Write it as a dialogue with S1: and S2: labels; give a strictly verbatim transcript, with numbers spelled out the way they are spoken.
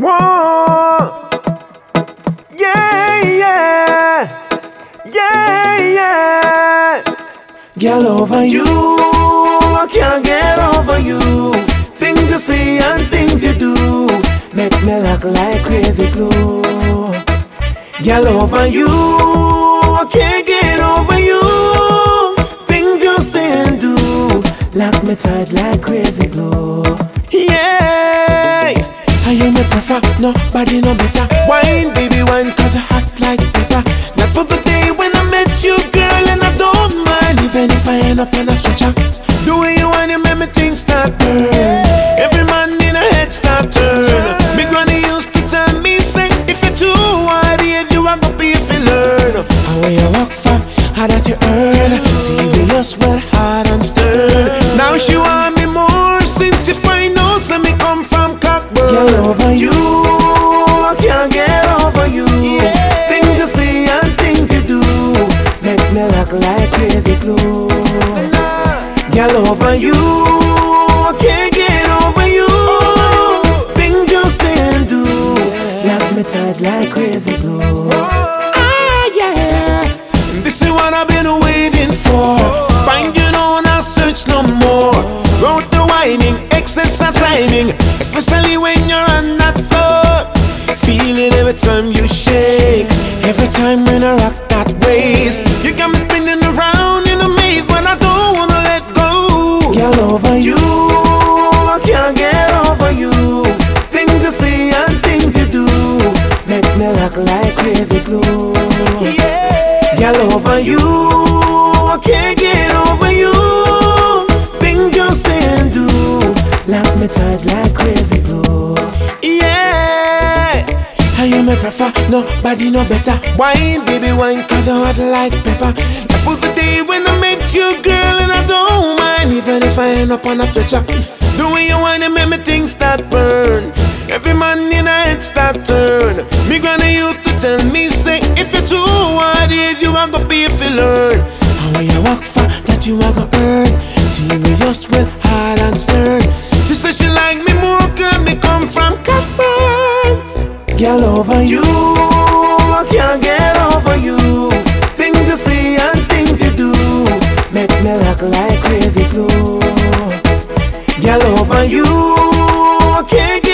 S1: Whoa, yeah, yeah, yeah, yeah. Girl, over you, I can't get over you. Things you say and things you do make me look like crazy glue. Girl, over you, I can't get over you. Things you say and do lock me tight like crazy glue. Yeah, I you me prefer, nobody no better. Wine, baby, wine, cause I hot like pepper. Not for the day when I met you, girl, and I don't mind even if I end up on a stretcher. The way you want, you make me things start burn. Every man in a head start turn. Big granny used to tell me, say, if you're too hard, you are gonna be if you learn. How you work for, how that you earn. Serious, well, hard and stern. Now she want me more since you find out that me come from Cockburn. Girl, over you, I can't get over you. Yeah. Things you say and things you do make me look like crazy glue. Girl, over you, I can't get over you. Things you say and do lock me tight like crazy glue. Ah, yeah. This is what I've been waiting for. Find you know not search no more. Go to whining, excess of timing, especially when you're on that floor. Feel it every time you shake, every time when I rock that waist. You got me spinning around in a maze, but I don't wanna let go. Girl, over you, I can't get over you. Things you say and things you do make me look like crazy glue. Yeah. Girl, over you, I can't get over you. Things you say and do lock me tight like crazy glue. Yeah, how you me prefer, nobody no better. Wine, baby, wine, cause I hot like pepper. That was the day when I met you, girl, and I don't mind even if I end up on a stretcher. The way you want, you make me things start burn. Every man in a head start turn. Me granny used to tell me, say, if you're too hard, you are gonna be if you learn. How you work for, that you are gonna earn. Serious, well, hard and stern. She said she like me more, girl, me come from Cockburn. Girl, over you, I can't get over you. Things you say and things you do make me look like crazy glue. Girl, over you, I can't get